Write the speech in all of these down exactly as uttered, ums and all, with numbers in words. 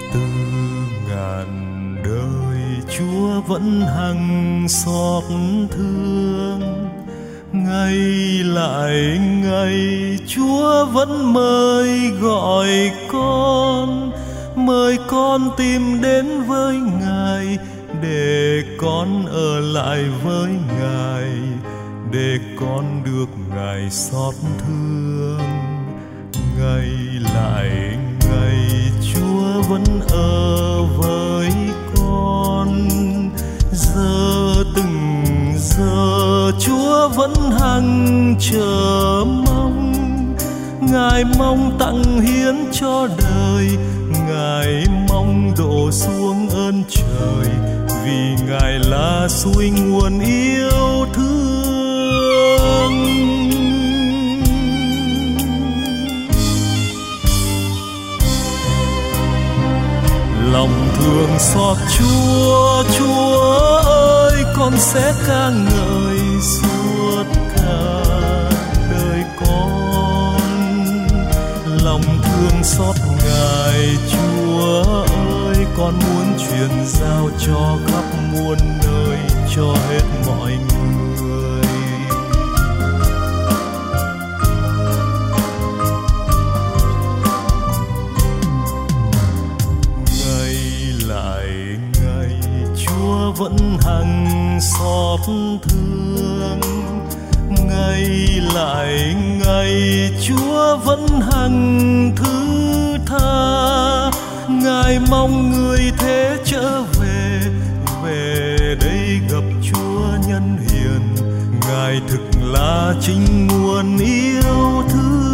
Từ ngàn đời Chúa vẫn hằng xót thương, ngày lại ngày Chúa vẫn mời gọi con, mời con tìm đến với Ngài, để con ở lại với Ngài, để con được Ngài xót thương. Ngày lại ngày Chúa vẫn ở với con, giờ từng giờ Chúa vẫn hằng chờ mong. Ngài mong tặng hiến cho đời, Ngài mong đổ xuống ơn trời, vì Ngài là suối nguồn yêu thương. Lòng thương xót Chúa, Chúa ơi, con sẽ ca ngợi suốt cả đời con. Lòng thương xót Ngài Chúa ơi, con muốn truyền giao cho khắp muôn nơi, cho hết mọi người. Ngày lại ngày Chúa vẫn hằng xót thương, ngày lại ngày Chúa vẫn hằng thứ tha. Ngài mong người thế trở về, về đây gặp Chúa nhân hiền. Ngài thực là chính nguồn yêu thương.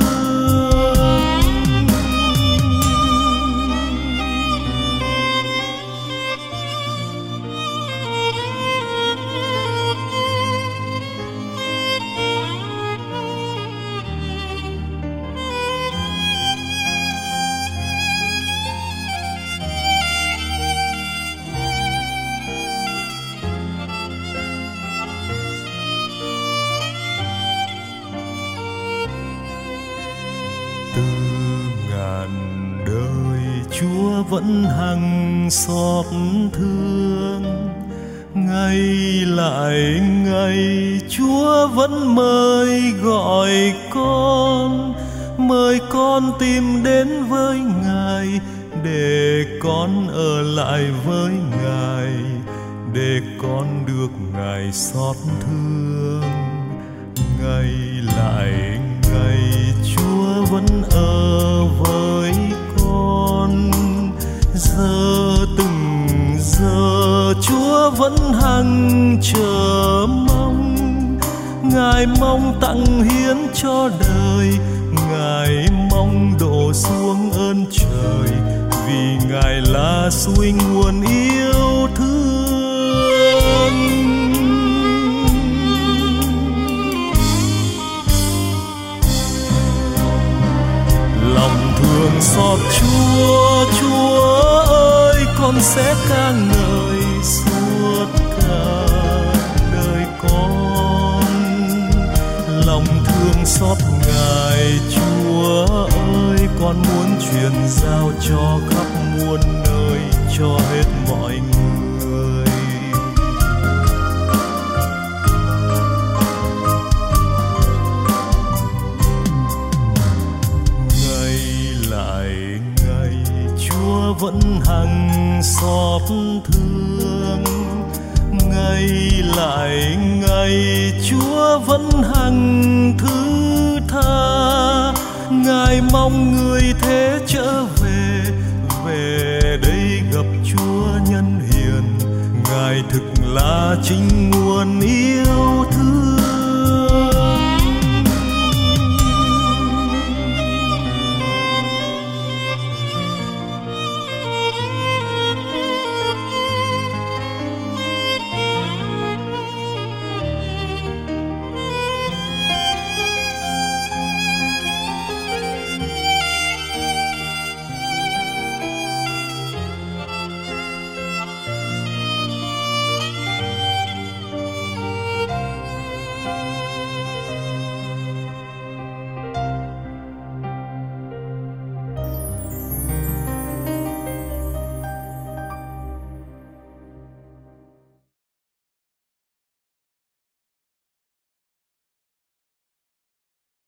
Từ ngàn đời Chúa vẫn hằng xót thương, ngày lại ngày Chúa vẫn mời gọi con, mời con tìm đến với Ngài, để con ở lại với Ngài, để con được Ngài xót thương. Ngày lại ngày Chúa vẫn ở với con, giờ từng giờ Chúa vẫn hằng chờ mong. Ngài mong tặng hiến cho đời, Ngài mong đổ xuống ơn trời, vì Ngài là suối nguồn yêu thương. Lòng thương xót Chúa, Chúa ơi, con sẽ ca ngợi suốt cả đời con. Lòng thương xót Ngài Chúa ơi, con muốn truyền giao cho khắp muôn nơi, cho hết mọi người. Ngày lại ngày Chúa vẫn hằng xót thương, ngày lại ngày Chúa vẫn hằng thứ tha. Ngài mong người thế trở về,